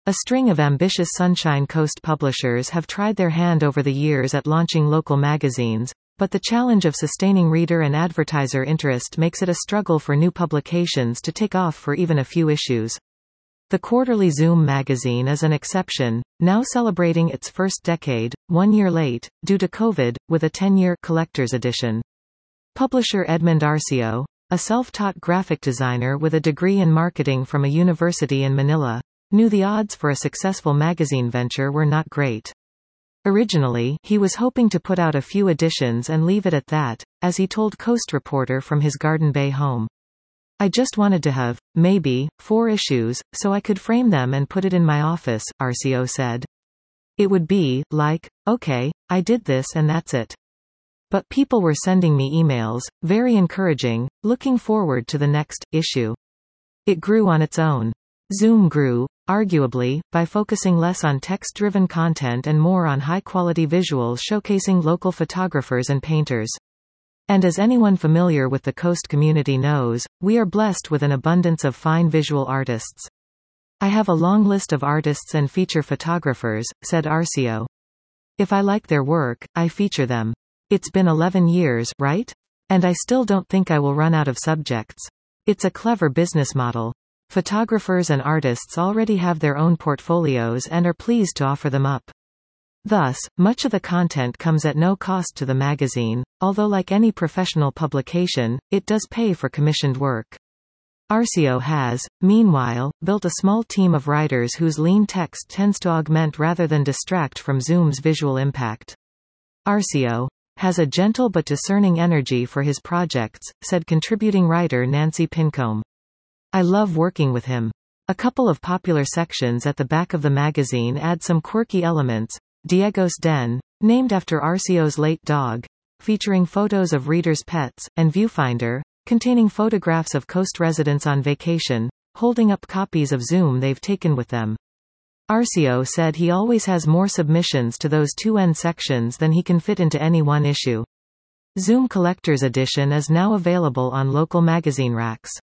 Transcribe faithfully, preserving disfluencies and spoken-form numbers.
A string of ambitious Sunshine Coast publishers have tried their hand over the years at launching local magazines, but the challenge of sustaining reader and advertiser interest makes it a struggle for new publications to take off for even a few issues. The quarterly Zoom magazine is an exception, now celebrating its first decade, one year late, due to COVID, with a ten-year collector's edition. Publisher Edmund Arcio, a self-taught graphic designer with a degree in marketing from a university in Manila, knew the odds for a successful magazine venture were not great. Originally, he was hoping to put out a few editions and leave it at that, as he told Coast Reporter from his Garden Bay home. "I just wanted to have, maybe, four issues, so I could frame them and put it in my office," Arcio said. "It would be, like, okay, I did this and that's it. But people were sending me emails, very encouraging, looking forward to the next issue." It grew on its own. Zoom grew, arguably, by focusing less on text-driven content and more on high-quality visuals showcasing local photographers and painters. And as anyone familiar with the Coast community knows, we are blessed with an abundance of fine visual artists. "I have a long list of artists and feature photographers," said Arcio. "If I like their work, I feature them. It's been eleven years, right? And I still don't think I will run out of subjects. It's a clever business model. Photographers and artists already have their own portfolios and are pleased to offer them up. Thus, much of the content comes at no cost to the magazine, although like any professional publication, it does pay for commissioned work." Arcio has, meanwhile, built a small team of writers whose lean text tends to augment rather than distract from Zoom's visual impact. Arcio has a gentle but discerning energy for his projects, said contributing writer Nancy Pincombe. "I love working with him. A couple of popular sections at the back of the magazine add some quirky elements. Diego's Den, named after Arcio's late dog, featuring photos of readers' pets, and Viewfinder, containing photographs of Coast residents on vacation, holding up copies of Zoom they've taken with them." Arcio said he always has more submissions to those two end sections than he can fit into any one issue. Zoom Collector's Edition is now available on local magazine racks.